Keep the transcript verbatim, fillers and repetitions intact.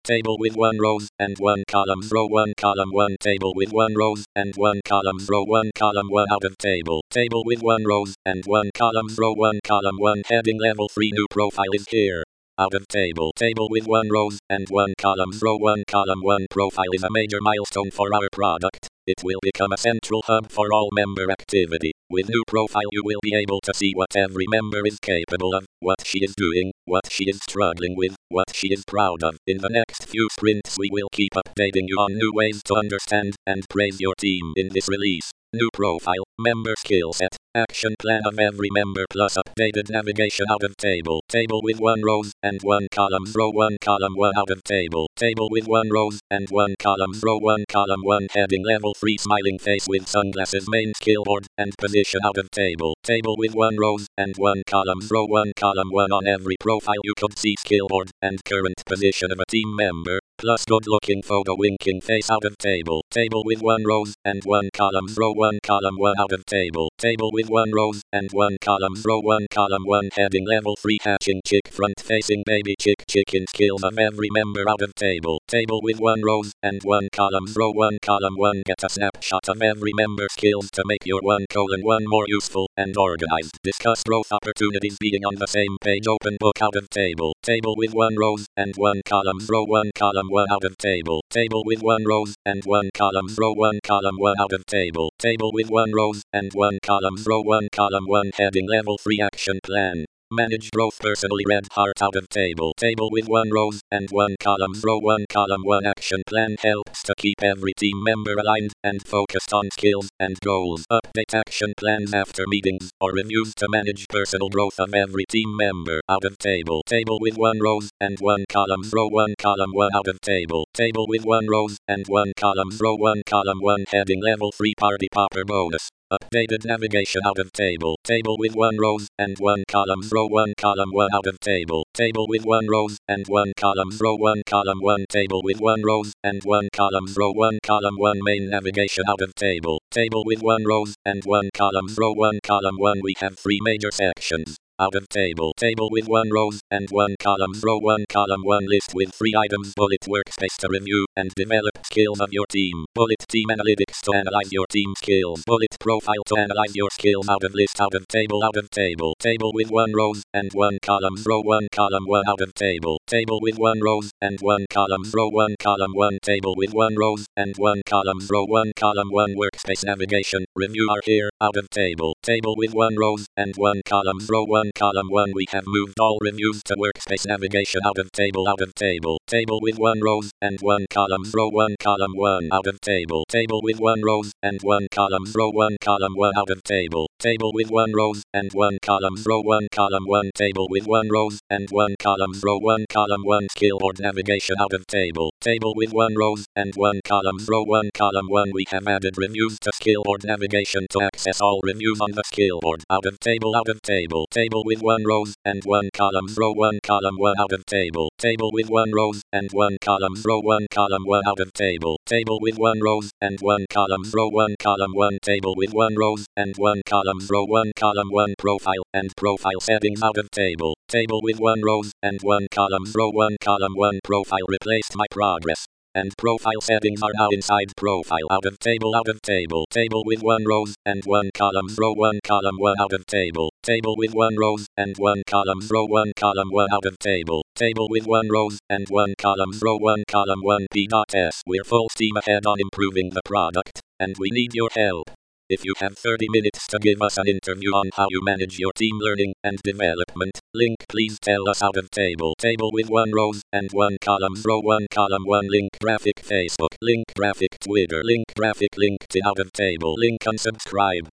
table with one rows and one columns, row one column one, table with one rows and one columns, row one column one, out of table, table with one rows and one columns, row one column one, heading level three, new profile is here. Out of table, table with one rows and one columns, row one column one, profile is a major milestone for our product. It will become a central hub for all member activity. With new profile you will be able to see what every member is capable of, what she is doing, what she is struggling with, what she is proud of. In the next few sprints we will keep updating you on new ways to understand and praise your team. In this release, new profile, member skill set, action plan of every member plus updated navigation, out of table, table with one rows and one columns, row one column one, out of table, table with one rows and one columns, row one column one, heading level three, smiling face with sunglasses, main skill board and position, out of table, table with one rows and one columns, row one column one, on every profile you could see skill board and current position of a team member, plus good looking photo winking face, out of table, table with one rows and one columns, row one column one, out of table, table with one rows and one columns, row one column one, heading level three, hatching chick front facing baby chick, chicken skills of every member, out of table, table with one rows and one columns, row one column one, get a snapshot of every member skills to make your one colon one more useful and organized. Discuss growth opportunities being on the same page, open book, out of table, table with one rows and one columns, row one column one, out of table, table with one rows and one columns, row one column one, out of table, table with one rows and one columns, row one column one, heading level three, action plan. Manage growth personally, red heart, out of table, table with one rows and one columns, row one column one, action plan helps to keep every team member aligned and focused on skills and goals. Update action plans after meetings or reviews to manage personal growth of every team member, out of table, table with one rows and one columns, row one column one, out of table, table with one rows and one columns, row one column one, heading level three, party popper bonus. Updated navigation, out of table, table with one rows and one columns, row one column one, out of table, table with one rows and one columns, row one column one, table with one rows and one columns, row one column one, main navigation, out of table, table with one rows and one columns, row one column one. We have three major sections. Out of table, table with one rows and one columns, row one column one, list with three items, bullet workspace to review and develop skills of your team, bullet team analytics to analyze your team skills, bullet profile to analyze your skills, out of list, out of table, out of table, table with one rows and one columns, row one column one, out of table, table with one rows and one columns, row one column one, table with one rows and one columns, row one column one, workspace navigation, review are here, out of table, table with one rows and one columns, row one column one. We have moved all reviews to workspace navigation, out of table, out of table, table with one rows and one columns, row one column one, out of table, table with one rows and one columns, row one column one, out of table, table with one rows and one columns, row one column one, table with one rows and one columns, row one column one, skill board navigation, out of table, table with one rows and one columns, row one column one. We have added reviews to skill board navigation to access all reviews on the skill board, out of table, out of table, table with one rows and one columns, row one column one, out of table, table with one rows and one columns, row one column one, out of table, table with one rows and one columns, row one column one, table with one rows and one columns, row one column one, profile and profile settings, out of table, table with one rows and one columns, row one column one, profile replaced my progress and profile settings are now inside profile, out of table, out of table, table with one rows and one columns, row one column one, out of table, table with one rows and one columns, row one column one, out of table, table with one rows and one columns, row one column one, p.s. We're full steam ahead on improving the product, and we need your help. If you have thirty minutes to give us an interview on how you manage your team learning and development, link please tell us, out of table, table with one rows and one columns, row one column one, link graphic Facebook, link graphic Twitter, link graphic LinkedIn, out of table, link unsubscribe.